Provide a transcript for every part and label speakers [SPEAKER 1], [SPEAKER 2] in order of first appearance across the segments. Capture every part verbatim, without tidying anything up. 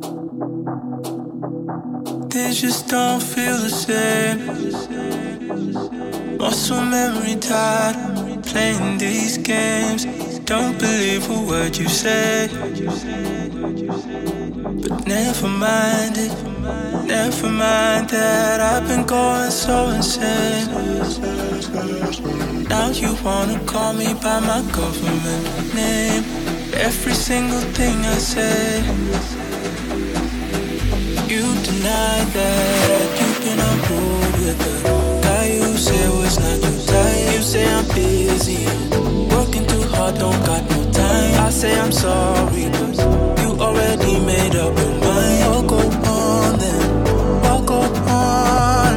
[SPEAKER 1] Things just don't feel the same. Muscle memory tied, playing these games. Don't believe a word you say, but never mind it. Never mind that I've been going so insane. Now you wanna call me by my government name. Every single thing I say, you deny that you've been on board with the guy you say was not your type. You say I'm busy, working too hard, don't got no time. I say I'm sorry, but you already made up your mind. Oh, go on then, oh, go on.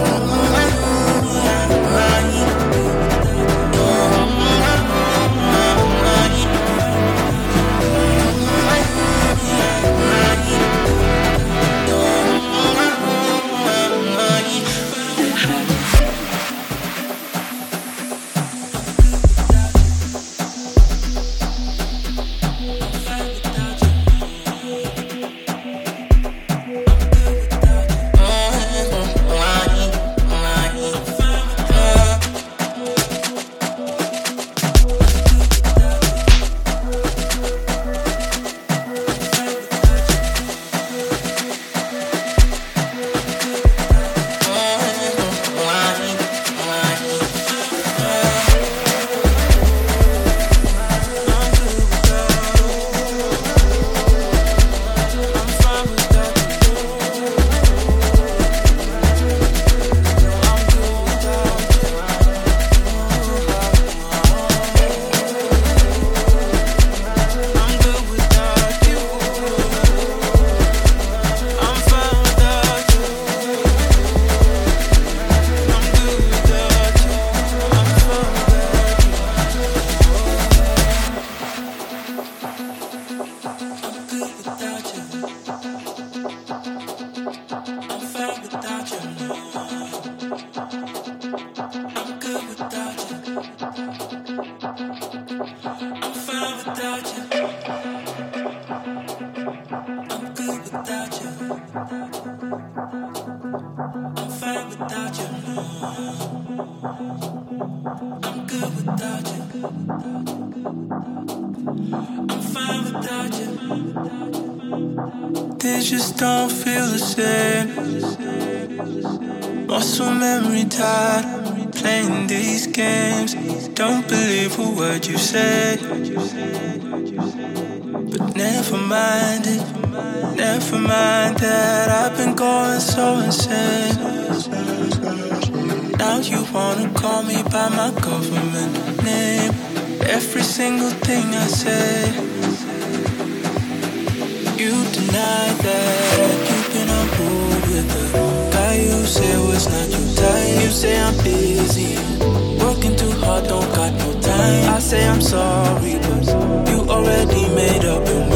[SPEAKER 1] Things just don't feel the same. Muscle memory tied, playing these games. Don't believe a word you say, but never mind it. Never mind that I've been going so insane. Now you wanna call me by my government name. Every single thing I say, you deny that you've been on board with the guy you say was not your type. You say I'm busy, working too hard, don't got no time. I say I'm sorry, but you already made up your mind.